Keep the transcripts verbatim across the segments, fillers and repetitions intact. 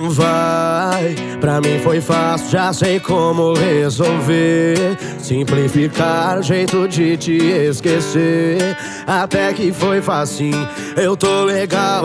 Vai, pra mim foi fácil, já sei como resolver. Simplificar o jeito de te esquecer. Até que foi facinho, eu tô legal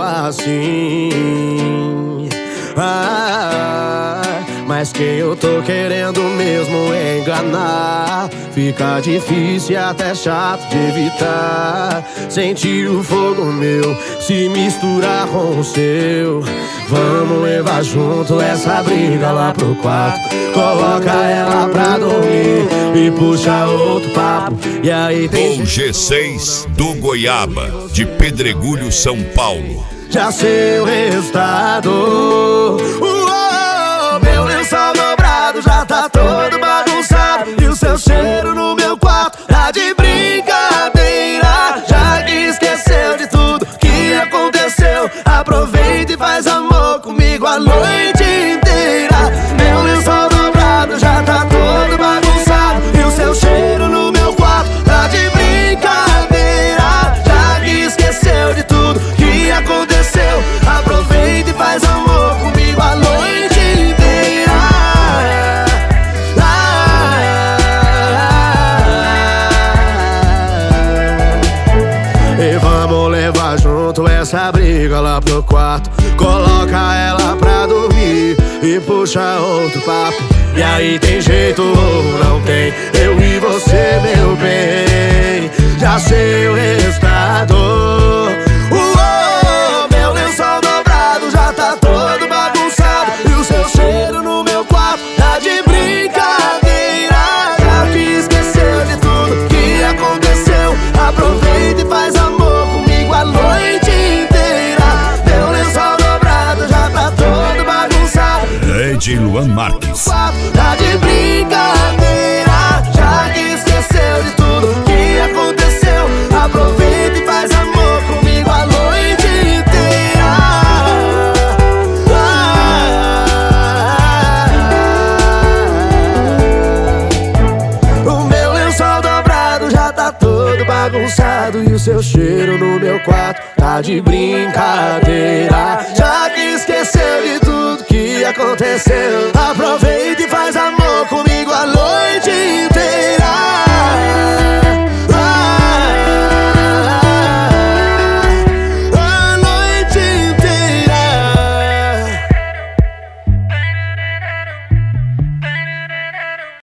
assim. Ah, mas quem eu tô querendo mesmo é enganar. Fica difícil e até chato de evitar. Sentir o fogo meu se misturar com o seu. Vamos levar junto essa briga lá pro quarto. Coloca ela pra dormir e puxa outro papo. E aí tem o G seis do Goiaba, de Pedregulho, São Paulo. Já sei o resultado. Uou, meu lençol dobrado já tá todo bagunçado. E o seu cheiro no meu quarto tá de brincadeira. Já que esqueceu de tudo que aconteceu, aproveita e faz amor comigo a noite inteira. Meu lençol dobrado já tá todo bagunçado. E o seu cheiro no meu quarto tá de brincadeira. Já que esqueceu de tudo que aconteceu, aproveita e faz amor comigo a noite inteira. E vamos levar junto essa briga lá pro quarto. Coloca ela pra dormir e puxa outro papo. E aí tem jeito ou não tem? Eu e você, meu bem. Já sei o resultado. Uou, meu lençol dobrado já tá todo bagunçado. E o seu cheiro no meu quarto tá de brincadeira. Já que esqueceu de tudo que aconteceu, aproveita e faz amor comigo a noite inteira. Meu lençol dobrado já tá todo bagunçado. Ed Luan Marques. Tá de brincadeira. Já que esqueceu de tudo que aconteceu, aproveita e faz amor comigo a noite inteira. O meu lençol dobrado já tá todo bagunçado. E o seu cheiro no meu quarto tá de brincadeira. Já que esqueceu de tudo que aconteceu, aproveita e faz amor